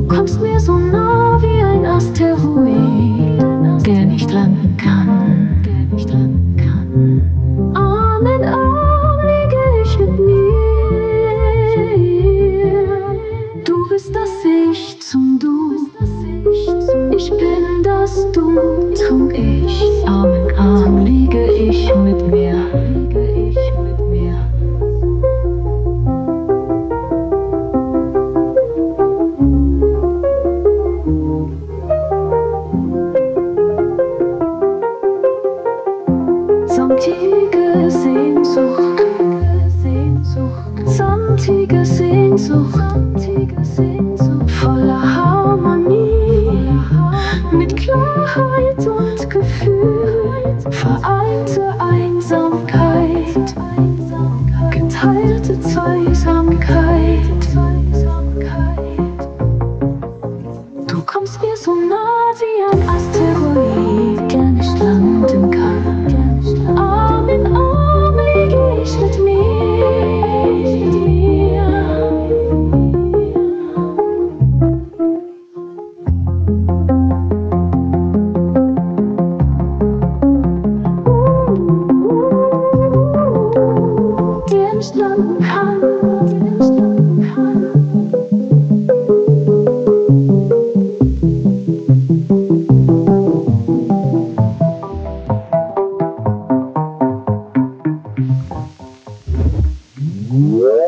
Kommst mir so nah wie ein Asteroid, der nicht landen kann. Arm in Arm liege ich mit mir. Du bist das Ich zum Du. Ich bin das Du zum Ich. Arm in Arm liege ich mit mir. Samtige Sehnsucht, samtige Sehnsucht, voller Harmonie, mit Klarheit und Gefühl, vereinte Einsamkeit, geteilte Zweisamkeit. Du kommst mir so nah wie ein Asteroid, der nicht landen kann. Arm in Arm liege ich mit mir. Der nicht landen kann. Yeah.